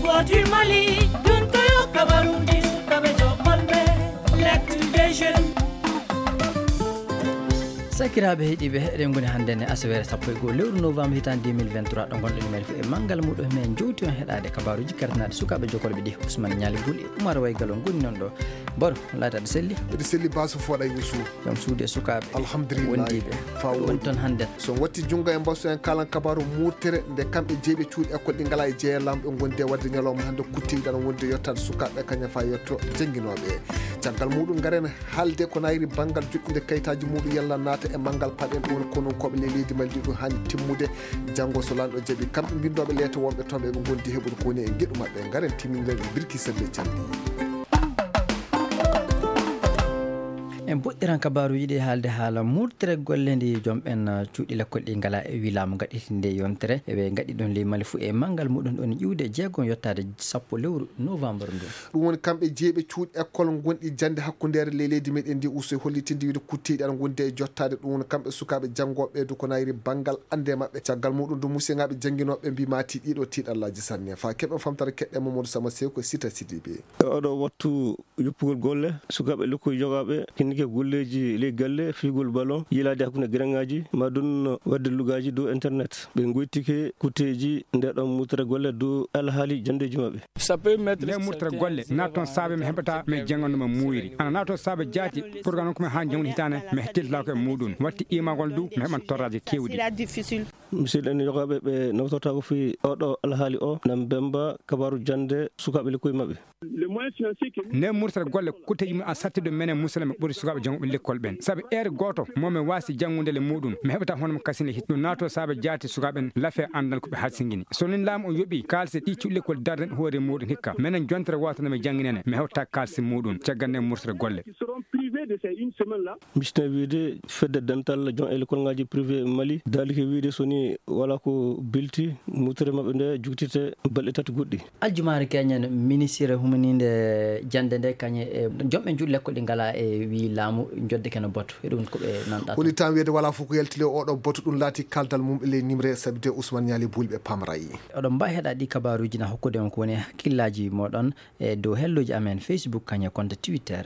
du Mali, d'un toyo kabarundi sukabe jokolbe, l'activation. sakiraaɓe heeɗiɓe eɗen goni hannde ne asawere 1 lewru novembre hitande 2023 ɗo gonɗen ɗumen e manggal muɗum men jowti on heɗade kabaruji kartanaɗe sukaɓe jokolɓe ɗi Ousmane Ñali Guli Oumar Waygal on goni noon ɗo baro laataɗe selli eɗe selli baso fooɗa Youssou jam suude sukaɓe alhamdulillah wondiɓe woni toon hannde so watti jungo e mbasso en kalan kabaru murtere nde kamɓe jeeɓe cuuɗi école ɗi ngala e jeeyalam ɓe gondi e wadde ñalawma hannde kuttiɗi ɗan wonde yettade sukaɓe kañum fa yetto jangguinoɓe caggal muɗum garen haalde ko nayri banggal joƴƴinde kayitaji muɗum yalla naata e manggal paɗen ɗum kono koɓe leydi Mali ɗum hani timmude janggo so lanɗo jaaɓi kamɓe bindoɓe leeto wonɓe toon ɓe gondi heɓude ko woni e gueɗu mabɓe garen timmideɓe birki selle calli en puɗɗiran kabaruji ɗi haalde haala murtere golle ndi joomɓen cuuɗi l'école ɗi ngala e wilamu gaɗitinde yontere eɓe gaɗi ɗon ley Mali fuu e manggal muɗum ɗon ƴiwde jeegom yettade 10 lewru novembre ndu ɗum woni kamɓe jeeɓe cuuɗi école gonɗi jande hakkudere ley leydi meɗen ndi usto hollitinde wiide kuttiɗi aɗa gondi e jottade ɗum woni kamɓe sukaɓe janggoɓe du ko nayri banggal ande mabɓe caggal muɗum du musiyaɓe janguinoɓe mbimati ɗiɗo tiiɗallaji sanne fa keɓe famtare keɗɗe Mamadou Sama Sew ko Sita Sidibé oɗo wattu yoppugol golle sukaɓe lokkoye jogaɓe ke golleji ley galle figol ballon yilade hakkude gueɗengaji ma ɗum wadde lugaji dow internet ɓe goytike kutteji ndeɗon murtere golle dow alhaali jandeji mabɓe nde murtere golle natton saabe mi heɓata mi jangganoma muuyri ana nato saabe jaati programme komi ha janggude hitane mi teltako e muɗum watti imagol du mi heɓan torraji kewɗi musidɗo en jogaɓe ɓe nawtorta ko fi oɗo alhaali o nan bemba kabaru jande sukaɓe lekkoye mabɓe nde murtere golle kutteji mum a sattiɗo menen musidɗo ɓuuri sukaɓe janguɓe l'école ɓen saabu ere goto momin wasi jangude le muɗum mi heɓata honomo kasine hit ɗum nato saabe jaati sukaɓen laafe andal koɓe harsingini so nin laamu o yooɓi kalse ɗi cuuɗi l'école darden hoore muɗum hikka minen jontere wotanami jangguinene mi hewta kalse muɗum caggal nde murtere golle misne wiide fedde dental jon e l'école ngaji privé Mali dalike wiide soni wala ko bilti murtere mabɓe nde jugtite balɗe tati goɗɗi aljumare keñen ministre humaninde jande nde kañe e joomɓe juuɗi l'école ɗi ngala e wi laamu jodde kene boto e ɗum koɓe nanɗa woni tan wiyede wala fof ko yaltile oɗo boto ɗum laati kaldal mum ley nimre sabide Ousmane Ñali Bulɓe pamrayi oɗon mbawi heeɗa ɗi kabaruji na hokkude on ko woni hakkillaji moɗon e dow helloji amen Facebook kañe compte Twitter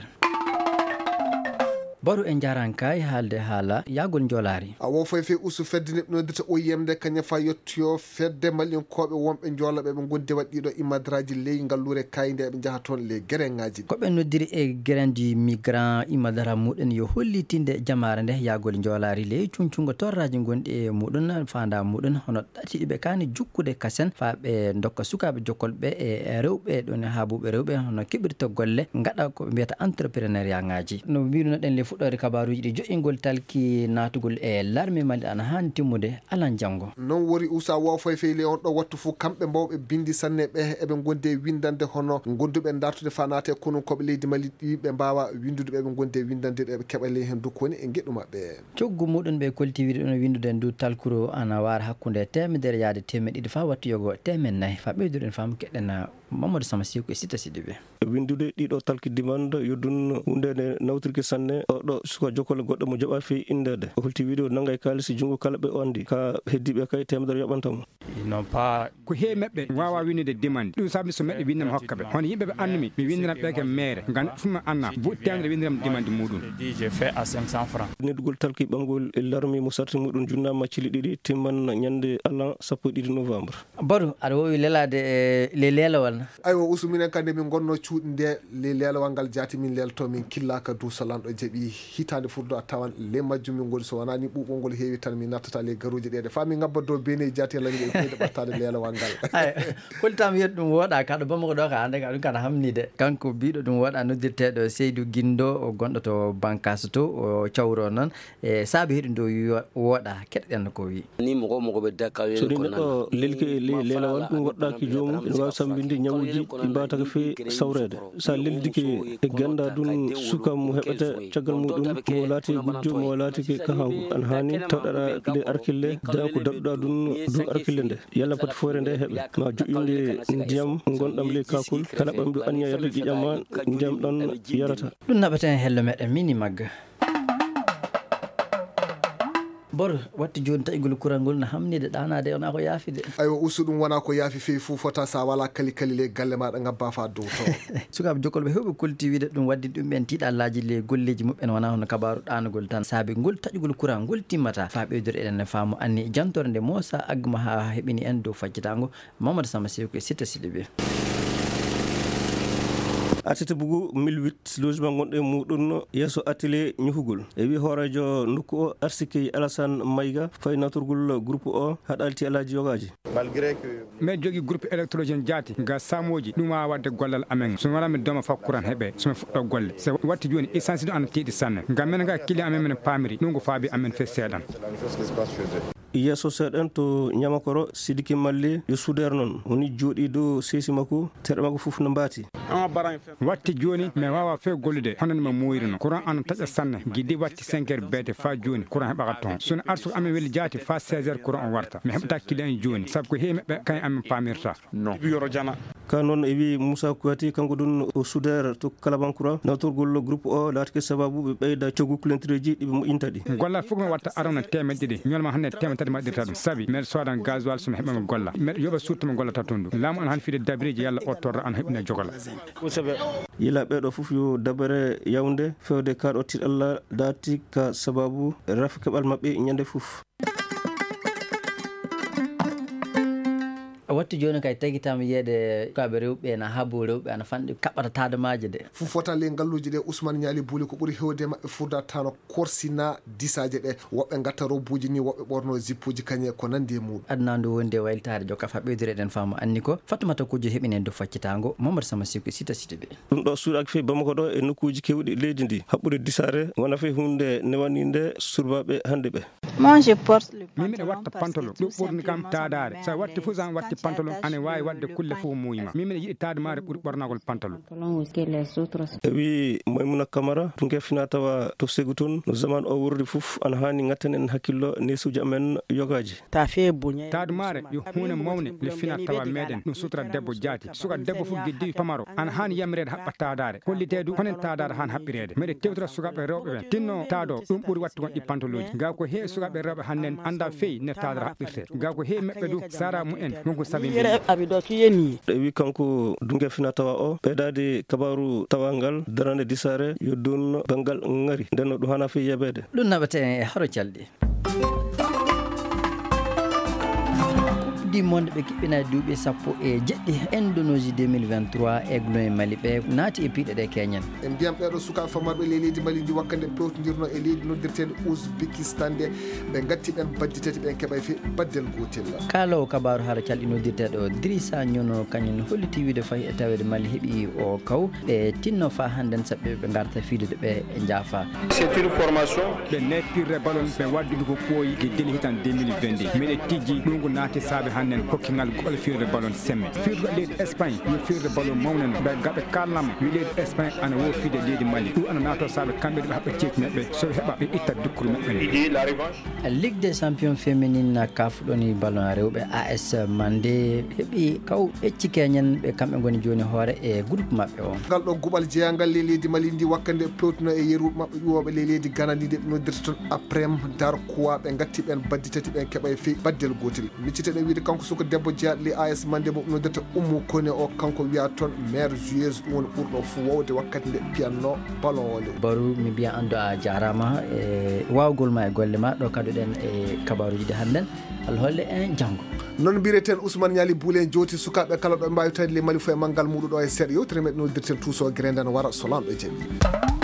baro en jaranka e haalde haala yagol jolari a wo foy fe usu fedde neɓnodirta o yemde kañum fa yettoyo fedde mallinkoɓe wonɓe joolaɓe ɓe gondi waɗ ɗiɗo imadraji ley ngallure kayde eɓe jaaha toon les guérengaji koɓe noddiri e guérendi migrant imadara muɗum yo hollitinde jamare nde yagol jolari ley cuncungo torraji gonɗi e muɗum fanda muɗum hono ɗatiɗiɓe kani jukkude kasen fa ɓe dokka sukaɓe jokkolɓe e rewɓe ɗon haabuɓe rewɓe hono keɓirta golle gaɗa ko mbiyata entrepreneuriat ngaji no mbino ɗen le fuɗɗore kabaruji ɗi joƴƴingol talki natugol e larme Mali ana hani timmude alan janggo non wori usa wo foy feyle on ɗo wattu fof kamɓe mbawɓe bindi sanne ɓe eɓe gondi windande hono gonduɓe dartude fa naate kono koɓe leydi Mali ɗi ɓe mbawa windude ɓe gondi windande ɗe ɓe keɓa ley hen dukko woni e gueɗɗu mabɓe coggu muɗum ɓe koltiwiɗe ɗon windude ndu talkuro ana wara hakkude temedere yaade temedde ɗiɗi fa wattu yogo 4 fa ɓeyduɗen fam keɗen Mamadou Sama Sew e Sita Sidibé windude ɗiɗo talki dimande yoddun hunde nde nawtirki sanne oɗo suka jokkole goɗɗo mo jaɓa fi indede o holti wiide o nangay kalisi jungo kala ɓe o andi ka heddiɓe kay temedere yoɓantamo non pas ko heewi meɓɓe wawa windude dimande ɗum saabi so meɗɗe windema hokka ɓe hono yimɓeɓe annumi mi windiram ɓe ke maire ngam fuma anna temedere windiram dimande muɗum je fait à 500 francs neddugol talki ɓangol e larmi mo sarti muɗum junnama cili ɗiɗi timman ñande Allah 12 novembre baro aɗa wowi lelade le lelawal aywa usuminen kande min gonno cuuɗi nde le lelawal ngal jaati min lelto min killaka du salanɗo jaaɓi hitande furdo a tawan le majjum min goni so wona ni ɓuɓol ngol heewi tan min nattata le garuji ɗeɗe fa min ngabba dow bene jaati lañi e kuyde ɓattade lelawal ngal holtama wiyata ɗum woɗa kaɗo bamako ɗo ka ande ka ɗum kana hamnide kanko biɗo ɗum woɗa noddirteɗo Seydou Guindo o gonɗo to Bankas to o cawro noon e saabi heɗum dow woɗa keɗɗen ko wi ni mogo ɓe dakka so neɗɗo lelki lelawal ɗum waɗɗaki jomum ene wawi sambinde ñawuji ɗi mbawata fe sawrede sa leldike e ganda ɗum suka mo heɓata caggal muɗum mo laati gujjo mo laati ka hangu an hani tawɗaɗa nde arkille da ko daɗɗuɗa ɗum dow arkille nde yalla pati foore nde heeɓe ma joƴƴinde ndiyam gonɗam ley kakul kala ɓamɗo anniya yarde ƴiƴam ma ndiyam ɗon yarata ɗum naɓaten hello meɗen mini magga bor watti joni taƴgol kurangol no hamnide ɗanade ona ko yaafide aywa ustu ɗum wona ko yaafi fewi fuu fota sa wala kali le galle maɗa ngabba fa dow to sukaɓe jokkolɓe hewɓe kolti wiide ɗum waddi ɗumɓen tiiɗallaji le golleji muɓɓen wona hono kabaru ɗanugol tan saabi ngol taƴgol courant ngol timmata fa ɓeydore eɗen faamu anni jantore nde Mosa Agma ha heɓini en dow faccitango Mamadou Samba Seko e Sita Sidibé. artiste bugu 1008 logement gonɗo e muɗum yesso atelier ñuhugol e wi hoorejo nokku o Arsiki Alassane Mayga fayi naturgol groupe o haɗalti alaji yogaji malgré que men jogui groupe électrogène jaati ga samoji ɗum wawa wadde gollal amen somi wala mi doma fakkuran heeɓe somi fuɗɗo golle so watti joni essence ɗo ana tiiɗi sanne gam men ga client amen men pamiri ɗum ko faabi amen fe seeɗan yesso seeɗen to ñamakoro Sidiki Malli yo soudeur noon woni jooɗi dow sesi makko terɗe makko foof no mbaati watti joni mi wawa fe gollude hono nima moyrino courant ana taƴa sanne guiɗi watti 5 heures beete fa joni courant heɓaka toon sono arsuko amen weli jaati fa 16 heures courant o warta mi heɓata client en joni saabu ko heewi maɓɓe kañ amen pamirta non yoro jana ka noon e wi Moussa Kouati kanko ɗum o soudeur to Kalabankura nawtorgol groupe o laatike sababu ɓe ɓeyda coggu kulentureji ɗiɓe moƴƴinta ɗi gollal fof mi watta arana temeɗɗe ɗiɗi ñolma hannde temetati maɗirta ɗum saabi mbeɗa sodan gasoil somi heɓami golla mbeɗa yoɓa surtout mi gollata toon ɗum laamu an han fiide dabiriji yalla o torra an heɓina jogala yila ɓeɗo fof yo dabere yawnde fewde kaɗo tiɗalla daati ka sababu rafa keɓal mabɓe ñande fof watti joni kay tagitama yiyede kaɓe rewɓe na haabo rewɓe ana fanɗi kaɓɓata tademaji de fof fota le ngalluji ɗe Ousmane Niali Bouli ko ɓuuri hewde mabɓe furdatano korsina disaje ɗe woɓɓe gatta robuji ni woɓɓe ɓorno zippuji kañe ko nandi e muɗum adnande wonde waylitade jokka fa ɓeydore faamu anni ko Fatumata Kujjo heɓinen do faccitango Mamadou Sama Siko Sita Sidibé ɗum ɗo suuɗaki fe Bamako ɗo e nokkuji kewɗi leydi ndi haɓɓude disare wona fe hunde newande surbaɓe hande ɓe min miɗa watta pantalon ɗum ɓurni kam tadare sa watti fof san watti pantalon ane wawi wadde kulle fof muyima min miɗa yiɗi tademare ɓuuri ɓornagol pantalon e wi Maymouna Camara to gefina tawa to segu toon no zaman o wurdi fof ana hani gatten en hakkillo nesuji amen yogaji tademare yo hunde mawne le fina tawa meɗen ɗum sutra debbo jaati suka debbo fof guiddi pamaro ana hani yamirede haɓɓa tadare hollitedu honen tadare han haɓɓirede mbeɗe tewtora sukaɓe rewɓe ɓen tinno taado ɗum ɓuuri wattugon ɗi pantaloji ga ko heewi sukaɓe rewɓe hannen anda fewi ne tadara haɓɓirte ga ko heewi meɓɓe du sara mumen wonko sabi e wi kanko dungue fina tawa o ɓeydade kabaru tawangal darande disare yo donno banggal ngari nden ɗum hana fewi yebede ɗum naɓete e haro calɗi monde ɓe kiɓɓina duuɓi 17 Indonésie 2023 eglo e Mali ɓe naati e piiɗe ɗe keñen en mbiyam ɓeɗo sukaɓe famarɓe leydi Mali ndi wakkande pewtodirno e leydi noddirteɗe Ouzbekistan de ɓe gatti ɓen baddi tati ɓen keɓay fe baddel gotel kalawo kabaru haara calɗi noddirteɗo Drissa Nyono kañum holliti wiide fayi e tawede Mali heeɓi o kaw ɓe tinno fa hannden saɓɓe ɓe garta fiidude ɓe e jaafa c'est une formation ɓe neppirre ballon ɓe waddude ko ɓooyi gueddeli hitan 2022 miɗe tijji ɗum ko naati saabe hannen hokkingal goɓal firde ballon semme firdugo leydi Espagne yo firde ballon mawnen ɓe gaɓe kalnama wi leydi Espagne ana wo fiide leydi Mali ɗum ana nato saabe kamɓe ɓe haɓɓe ceeki maɓɓe soɓe heeɓa ɓe itta dukkuru maɓɓe Ligue des champions féminine kafuɗoni ballon rewɓe AS Mandé heeɓi kaw ɓecci keñen ɓe kamɓe goni joni hoore e groupe maɓɓe o ngal ɗo guɓal jeeyangal le leydi Mali ndi wakkande pewtuno e yeruɓe maɓɓe ƴuwoɓe le leydi Ghana ndi nde ɓe noddirta toon après dar kuwa ɓe gatti ɓen baddi tati ɓen keɓa fewi baddel gotel micciteɗen wiide kanko suko debbo jeyaɗo le AS Mandé mo noddirta Oumou Kone o kanko wiya toon maire joueuse ɗum woni ɓurɗo fo wowde wakkati nde piyanno ballon o nde baru mi mbiya andu a jarama e wawgol ma e golle ma ɗo kaɗuɗen e kabaruji ɗi hannden Allah holle en janggo noon mbireten Ousmane Niali Bouli en jowti sukaɓe kala ɗo mbawi tawde le Mali fo e manggal muɗum ɗo e seeɗa yewtere meɗen noddirten tuuso grenden wara so lamɗo jaɓi